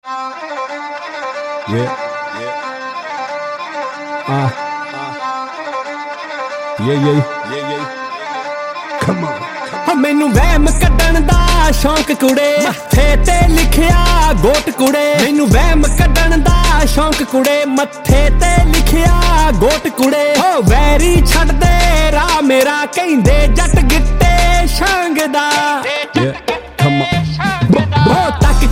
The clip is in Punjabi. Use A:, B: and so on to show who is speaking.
A: Yeah. Yeah. Come on.
B: ਮੈਨੂੰ ਵਹਿਮ ਕੱਢਣ ਦਾ ਸ਼ੌਂਕ ਕੁੜੇ, ਮੱਥੇ ਤੇ ਲਿਖਿਆ ਗੋਟ ਕੁੜੇ। ਮੈਨੂੰ ਵਹਿਮ ਕੱਢਣ ਦਾ ਸ਼ੌਂਕ ਕੁੜੇ, ਮੱਥੇ ਤੇ ਲਿਖਿਆ ਗੋਟ ਕੁੜੇ। ਹੋ ਵੈਰੀ ਛੱਡ ਦੇ ਰਾਹ ਮੇਰਾ, ਕਹਿੰਦੇ ਜੱਟ ਗਿੱਟੇ ਛਾਂਗਦਾ।